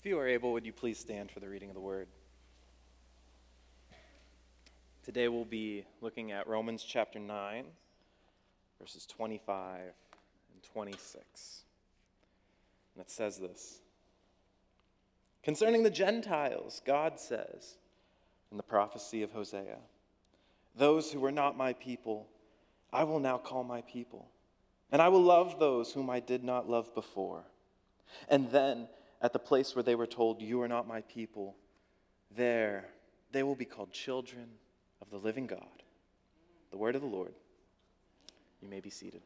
you are able, would you please stand for the reading of the word? Today we'll be looking at Romans chapter 9, verses 25 and 26. And it says this: "Concerning the Gentiles, God says in the prophecy of Hosea, 'Those who were not my people, I will now call my people, and I will love those whom I did not love before.' And then, at the place where they were told, 'You are not my people,' there they will be called children of the living God." The word of the Lord. You may be seated.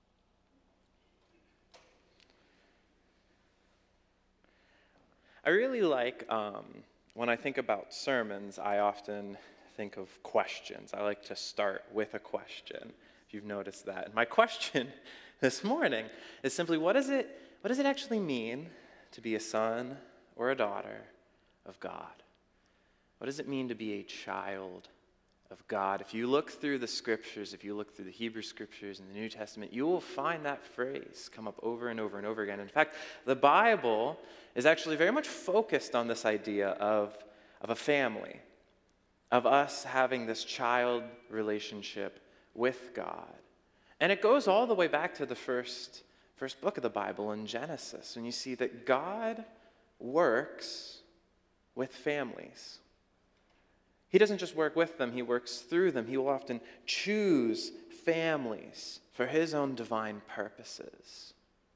I really like, when I think about sermons, I often think of questions. I like to start with a question, if you've noticed that. And my question this morning is simply, what does it actually mean to be a son or a daughter of God? What does it mean to be a child of God? If you look through the scriptures, if you look through the Hebrew scriptures and the New Testament, you will find that phrase come up over and over and over again. In fact, the Bible is actually very much focused on this idea of a family, of us having this child relationship with God. And it goes all the way back to the first book of the Bible in Genesis, and you see that God works with families. He doesn't just work with them, he works through them. He will often choose families for his own divine purposes.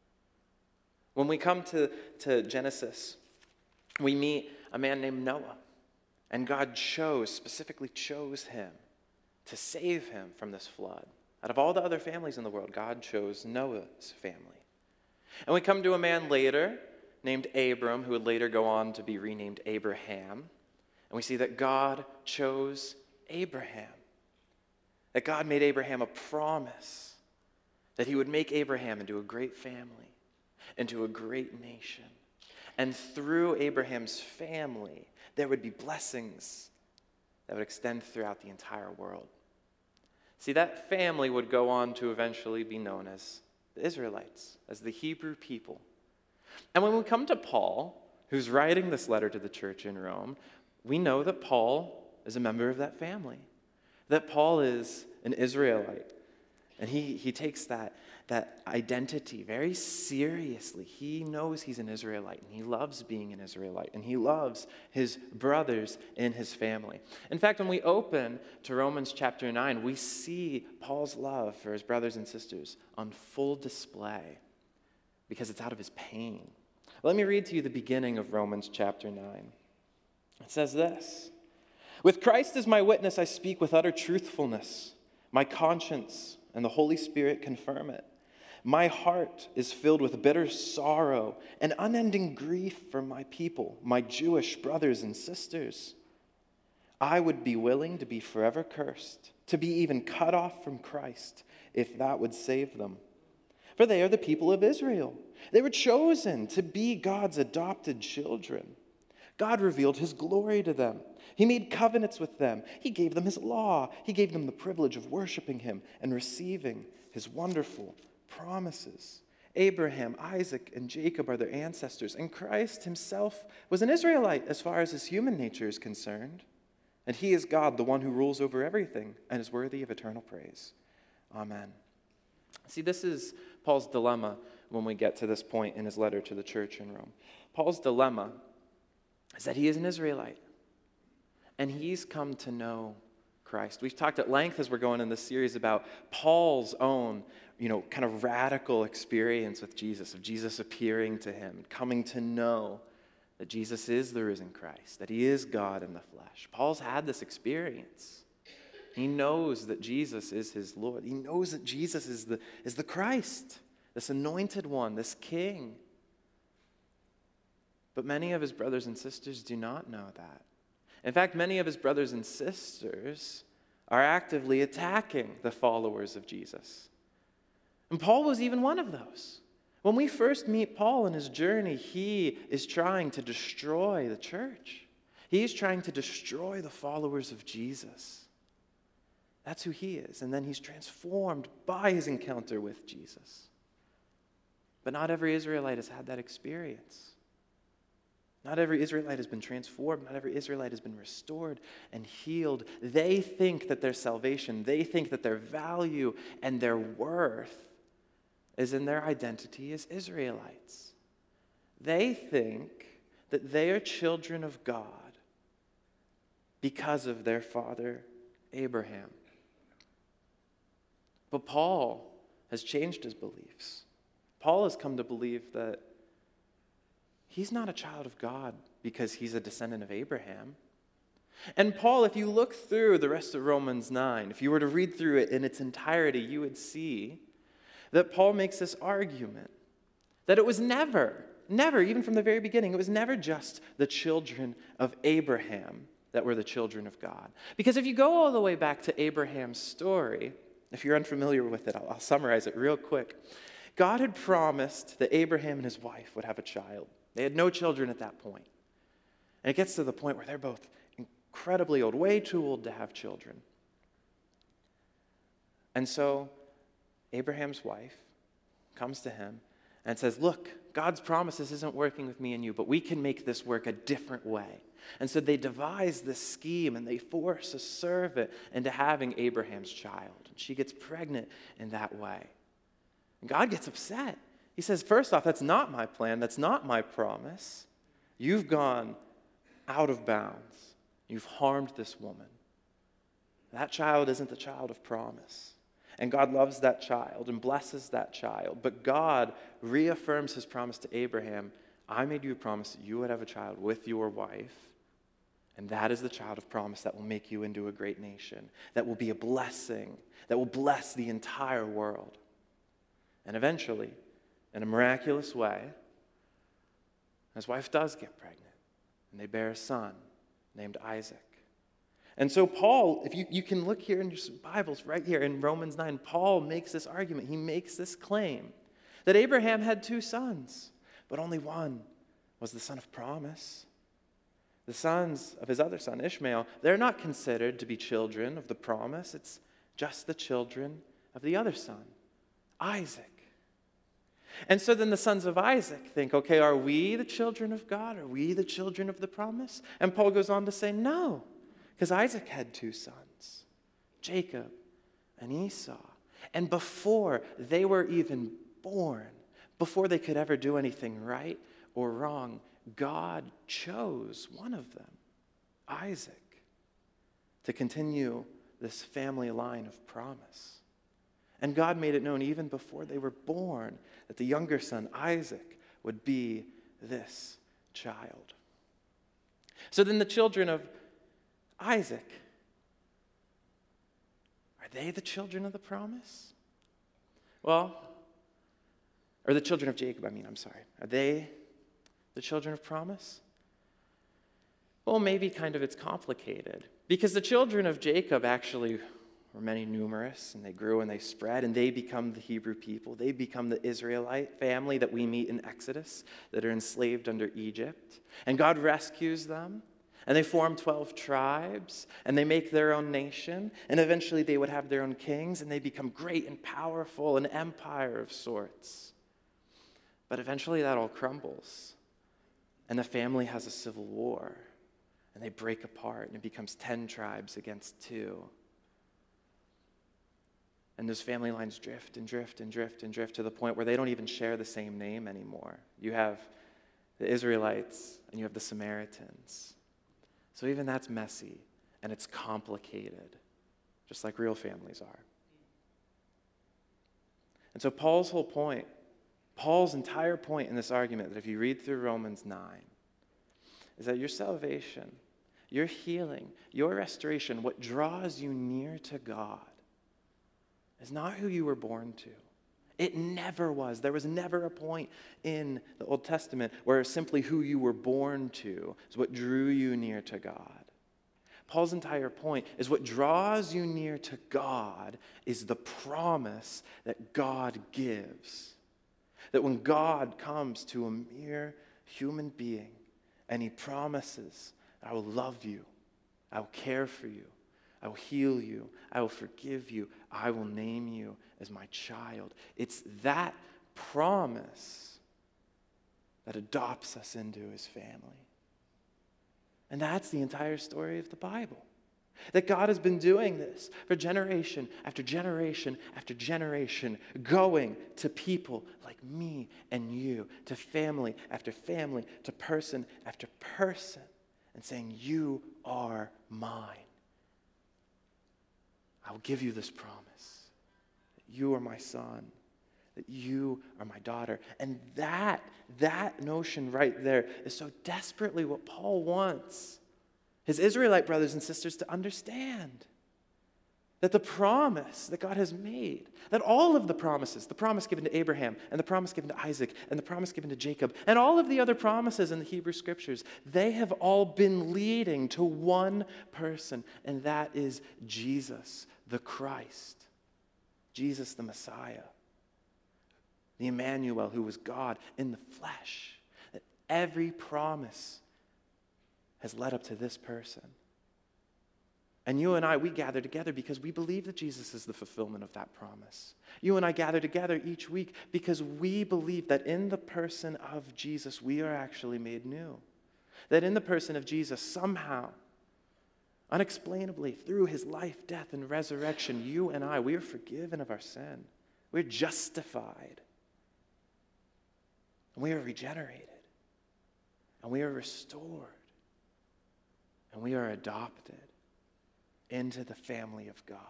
When we come to Genesis, we meet a man named Noah, and God specifically chose him to save him from this flood. Out of all the other families in the world, God chose Noah's family. And we come to a man later named Abram, who would later go on to be renamed Abraham. And we see that God chose Abraham. That God made Abraham a promise that he would make Abraham into a great family, into a great nation. And through Abraham's family, there would be blessings that would extend throughout the entire world. See, that family would go on to eventually be known as the Israelites, as the Hebrew people. And when we come to Paul, who's writing this letter to the church in Rome, we know that Paul is a member of that family, that Paul is an Israelite. And he takes that identity very seriously. He knows he's an Israelite, and he loves being an Israelite, and he loves his brothers in his family. In fact, when we open to Romans chapter 9, we see Paul's love for his brothers and sisters on full display because it's out of his pain. Let me read to you the beginning of Romans chapter 9. It says this: "With Christ as my witness, I speak with utter truthfulness. My conscience and the Holy Spirit confirm it. My heart is filled with bitter sorrow and unending grief for my people, my Jewish brothers and sisters. I would be willing to be forever cursed, to be even cut off from Christ, if that would save them. For they are the people of Israel. They were chosen to be God's adopted children. God revealed his glory to them. He made covenants with them. He gave them his law. He gave them the privilege of worshiping him and receiving his wonderful promises. Abraham, Isaac, and Jacob are their ancestors, and Christ himself was an Israelite as far as his human nature is concerned. And he is God, the one who rules over everything and is worthy of eternal praise. Amen." See, this is Paul's dilemma when we get to this point in his letter to the church in Rome. Paul's dilemma is that he is an Israelite, and he's come to know Christ. We've talked at length as we're going in this series about Paul's own, kind of radical experience with Jesus, of Jesus appearing to him, coming to know that Jesus is the risen Christ, that he is God in the flesh. Paul's had this experience. He knows that Jesus is his Lord. He knows that Jesus is the Christ, this anointed one, this king. But many of his brothers and sisters do not know that. In fact, many of his brothers and sisters are actively attacking the followers of Jesus. And Paul was even one of those. When we first meet Paul in his journey, he is trying to destroy the church. He is trying to destroy the followers of Jesus. That's who he is. And then he's transformed by his encounter with Jesus. But not every Israelite has had that experience. Not every Israelite has been transformed. Not every Israelite has been restored and healed. They think that their salvation, they think that their value and their worth is in their identity as Israelites. They think that they are children of God because of their father Abraham. But Paul has changed his beliefs. Paul has come to believe that he's not a child of God because he's a descendant of Abraham. And Paul, if you look through the rest of Romans 9, if you were to read through it in its entirety, you would see that Paul makes this argument that it was never, even from the very beginning, it was never just the children of Abraham that were the children of God. Because if you go all the way back to Abraham's story, if you're unfamiliar with it, I'll summarize it real quick. God had promised that Abraham and his wife would have a child. They had no children at that point. And it gets to the point where they're both incredibly old, way too old to have children. And so Abraham's wife comes to him and says, look, God's promises isn't working with me and you, but we can make this work a different way. And so they devise this scheme and they force a servant into having Abraham's child. And she gets pregnant in that way. And God gets upset. He says, first off, that's not my plan. That's not my promise. You've gone out of bounds. You've harmed this woman. That child isn't the child of promise. And God loves that child and blesses that child. But God reaffirms his promise to Abraham. I made you a promise that you would have a child with your wife. And that is the child of promise that will make you into a great nation, that will be a blessing, that will bless the entire world. And eventually, in a miraculous way, his wife does get pregnant, and they bear a son named Isaac. And so Paul, if you can look here in your Bibles right here in Romans 9, Paul makes this argument. He makes this claim that Abraham had two sons, but only one was the son of promise. The sons of his other son, Ishmael, they're not considered to be children of the promise. It's just the children of the other son, Isaac. And so then the sons of Isaac think, okay, are we the children of God? Are we the children of the promise? And Paul goes on to say, no, because Isaac had two sons, Jacob and Esau. And before they were even born, before they could ever do anything right or wrong, God chose one of them, Isaac, to continue this family line of promise. And God made it known even before they were born that the younger son, Isaac, would be this child. So then the children of Isaac, are they the children of the promise? Well, or the children of Jacob, Are they the children of promise? Well, maybe kind of it's complicated. Because the children of Jacob actually were many numerous, and they grew and they spread, and they become the Hebrew people. They become the Israelite family that we meet in Exodus, that are enslaved under Egypt. And God rescues them, and they form 12 tribes, and they make their own nation, and eventually they would have their own kings, and they become great and powerful, an empire of sorts. But eventually that all crumbles. And the family has a civil war, and they break apart, and it becomes 10 tribes against 2. And those family lines drift and drift and drift and drift to the point where they don't even share the same name anymore. You have the Israelites, and you have the Samaritans. So even that's messy, and it's complicated, just like real families are. And so Paul's entire point in this argument, that if you read through Romans 9, is that your salvation, your healing, your restoration, what draws you near to God, is not who you were born to. It never was. There was never a point in the Old Testament where simply who you were born to is what drew you near to God. Paul's entire point is what draws you near to God is the promise that God gives. That when God comes to a mere human being and he promises, I will love you, I will care for you, I will heal you, I will forgive you, I will name you as my child. It's that promise that adopts us into his family. And that's the entire story of the Bible. That God has been doing this for generation after generation after generation, going to people like me and you, to family after family, to person after person, and saying, you are mine. I will give you this promise, that you are my son, that you are my daughter. And that notion right there is so desperately what Paul wants his Israelite brothers and sisters to understand. That the promise that God has made, that all of the promises, the promise given to Abraham, and the promise given to Isaac, and the promise given to Jacob, and all of the other promises in the Hebrew Scriptures, they have all been leading to one person, and that is Jesus, the Christ, Jesus the Messiah, the Emmanuel, who was God in the flesh. That every promise has led up to this person. And you and I, we gather together because we believe that Jesus is the fulfillment of that promise. You and I gather together each week because we believe that in the person of Jesus, we are actually made new. That in the person of Jesus, somehow, unexplainably, through his life, death, and resurrection, you and I, we are forgiven of our sin. We're justified. And we are regenerated. And we are restored. And we are adopted into the family of God.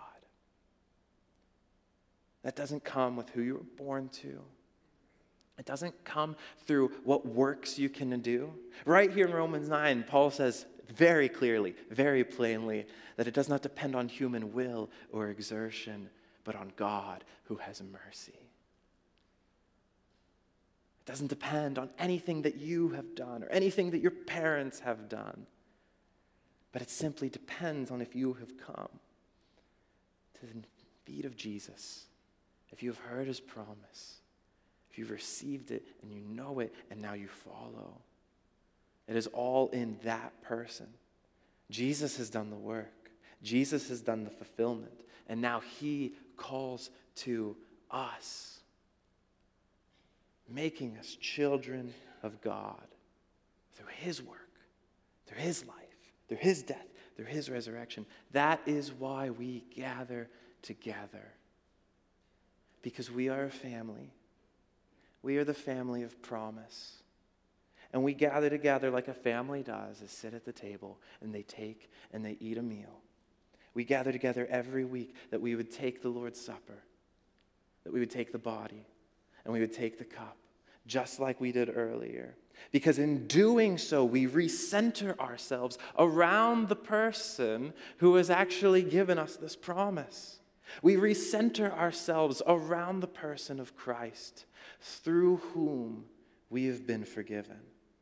That doesn't come with who you were born to. It doesn't come through what works you can do. Right here in Romans 9, Paul says very clearly, very plainly, that it does not depend on human will or exertion, but on God who has mercy. It doesn't depend on anything that you have done or anything that your parents have done. But it simply depends on if you have come to the feet of Jesus, if you have heard his promise, if you've received it and you know it and now you follow. It is all in that person. Jesus has done the work. Jesus has done the fulfillment. And now he calls to us, making us children of God through his work, through his life, through his death, through his resurrection. That is why we gather together. Because we are a family. We are the family of promise. And we gather together like a family does, is sit at the table and they take and they eat a meal. We gather together every week that we would take the Lord's Supper, that we would take the body, and we would take the cup, just like we did earlier. Because in doing so, we recenter ourselves around the person who has actually given us this promise. We recenter ourselves around the person of Christ, through whom we have been forgiven.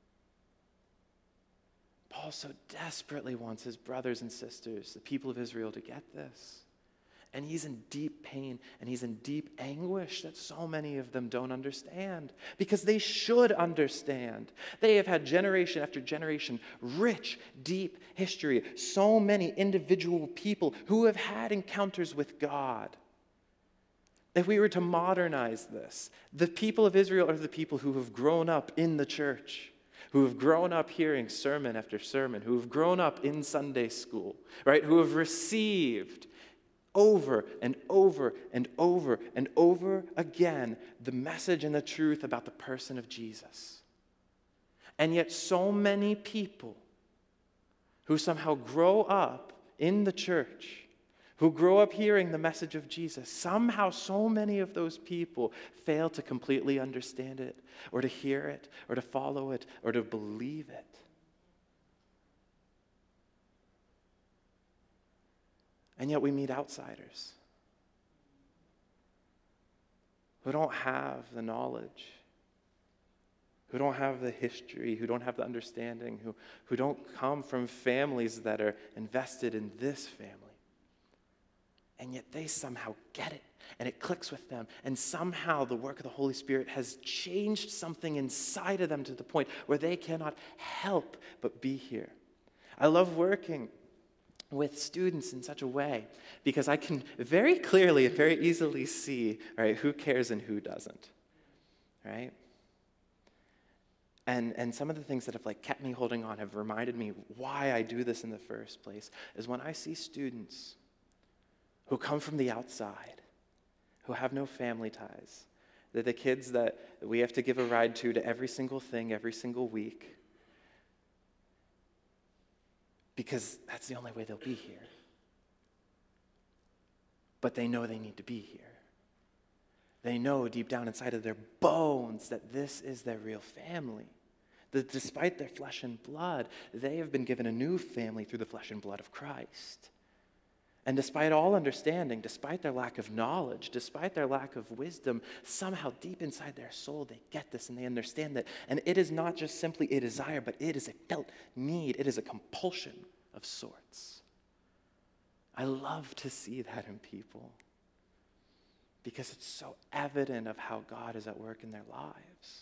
Paul so desperately wants his brothers and sisters, the people of Israel, to get this. And he's in deep pain and he's in deep anguish that so many of them don't understand, because they should understand. They have had generation after generation, rich, deep history, so many individual people who have had encounters with God. If we were to modernize this, the people of Israel are the people who have grown up in the church, who have grown up hearing sermon after sermon, who have grown up in Sunday school, right? Who have received over and over and over and over again the message and the truth about the person of Jesus. And yet so many people who somehow grow up in the church, who grow up hearing the message of Jesus, somehow so many of those people fail to completely understand it, or to hear it, or to follow it, or to believe it. And yet we meet outsiders who don't have the knowledge, who don't have the history, who don't have the understanding, who don't come from families that are invested in this family. And yet they somehow get it, and it clicks with them. And somehow the work of the Holy Spirit has changed something inside of them to the point where they cannot help but be here. I love working with students in such a way because I can very clearly and very easily see, right, who cares and who doesn't, right? And some of the things that have kept me holding on, have reminded me why I do this in the first place, is when I see students who come from the outside, who have no family ties. They're the kids that we have to give a ride to every single thing, every single week, because that's the only way they'll be here. But they know they need to be here. They know deep down inside of their bones that this is their real family. That despite their flesh and blood, they have been given a new family through the flesh and blood of Christ. And despite all understanding, despite their lack of knowledge, despite their lack of wisdom, somehow deep inside their soul, they get this and they understand that. And it is not just simply a desire, but it is a felt need. It is a compulsion of sorts. I love to see that in people because it's so evident of how God is at work in their lives.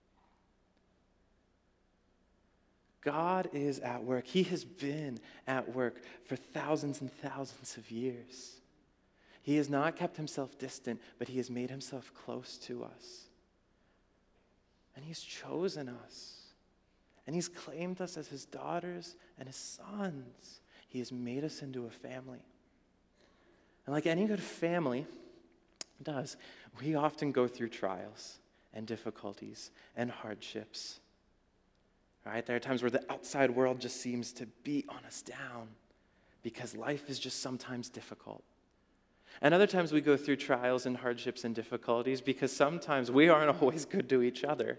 God is at work. He has been at work for thousands and thousands of years. He has not kept himself distant, but he has made himself close to us. And he's chosen us. And he's claimed us as his daughters and his sons. He has made us into a family. And like any good family does, we often go through trials and difficulties and hardships. Right? There are times where the outside world just seems to beat on us down because life is just sometimes difficult. And other times we go through trials and hardships and difficulties because sometimes we aren't always good to each other.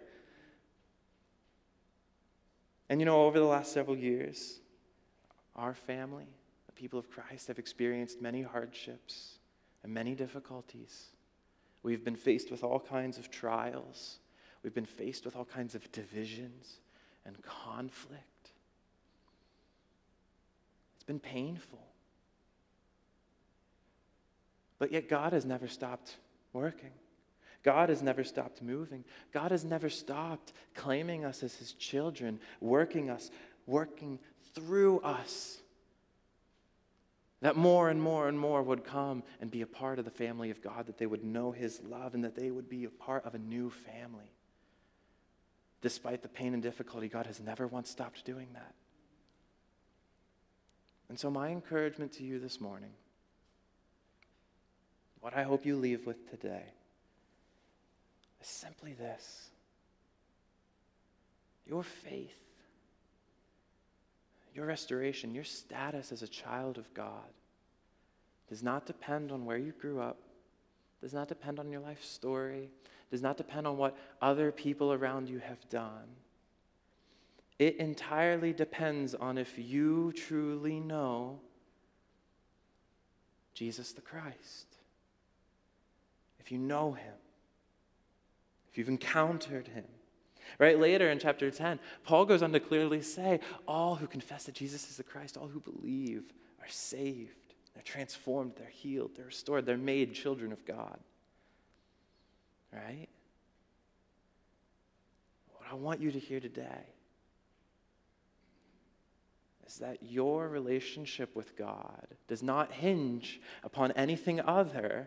And over the last several years, our family, the people of Christ, have experienced many hardships and many difficulties. We've been faced with all kinds of trials. We've been faced with all kinds of divisions and conflict. It's been painful. But yet God has never stopped working. God has never stopped moving. God has never stopped claiming us as his children, working through us. That more and more and more would come and be a part of the family of God, that they would know his love and that they would be a part of a new family. Despite the pain and difficulty, God has never once stopped doing that. And so my encouragement to you this morning, what I hope you leave with today, is simply this. Your faith, your restoration, your status as a child of God does not depend on where you grew up, does not depend on your life story, does not depend on what other people around you have done. It entirely depends on if you truly know Jesus the Christ. If you know him. If you've encountered him. Right, later in chapter 10, Paul goes on to clearly say, all who confess that Jesus is the Christ, all who believe are saved. They're transformed, they're healed, they're restored, they're made children of God. Right? What I want you to hear today is that your relationship with God does not hinge upon anything other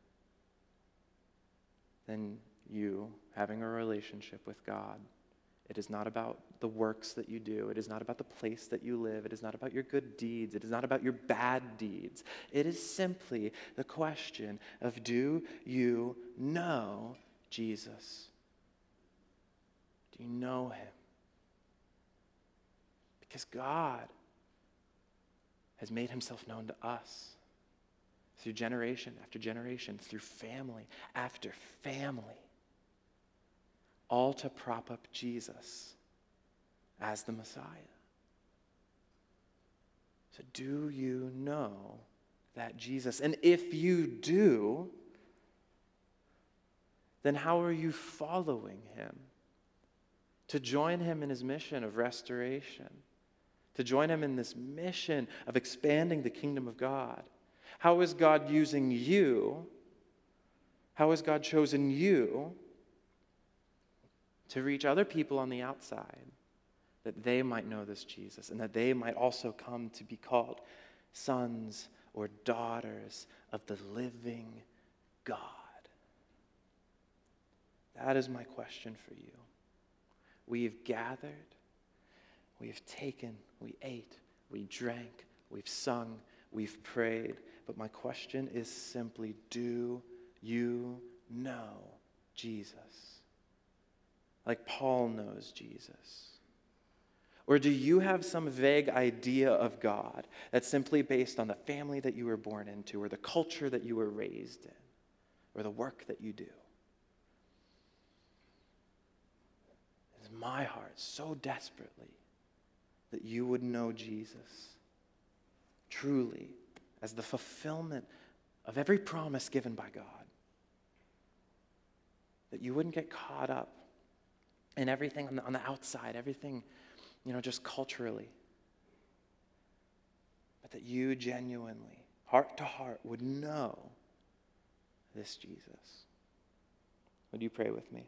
than you having a relationship with God. It is not about the works that you do. It is not about the place that you live. It is not about your good deeds. It is not about your bad deeds. It is simply the question of, do you know Jesus? Do you know him? Because God has made himself known to us through generation after generation, through family after family, all to prop up Jesus as the Messiah. So do you know that Jesus? And if you do, then how are you following him? To join him in his mission of restoration, to join him in this mission of expanding the kingdom of God. How is God using you? How has God chosen you to reach other people on the outside, that they might know this Jesus and that they might also come to be called sons or daughters of the living God? That is my question for you. We've gathered, we've taken, we ate, we drank, we've sung, we've prayed. But my question is simply, do you know Jesus? Like Paul knows Jesus. Or do you have some vague idea of God that's simply based on the family that you were born into, or the culture that you were raised in, or the work that you do? It is my heart so desperately that you would know Jesus truly as the fulfillment of every promise given by God. That you wouldn't get caught up in everything on the outside, everything, just culturally. But that you genuinely, heart to heart, would know this Jesus. Would you pray with me?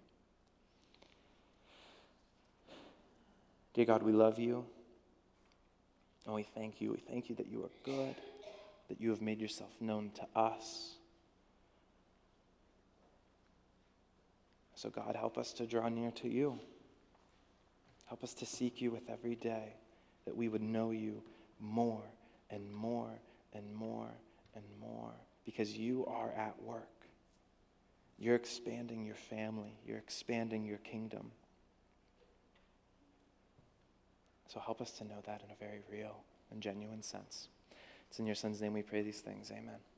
Dear God, we love you. And we thank you. We thank you that you are good, that you have made yourself known to us. So God, help us to draw near to you. Help us to seek you with every day, that we would know you more and more and more and more, because you are at work. You're expanding your family. You're expanding your kingdom. So help us to know that in a very real and genuine sense. It's in your Son's name we pray these things. Amen.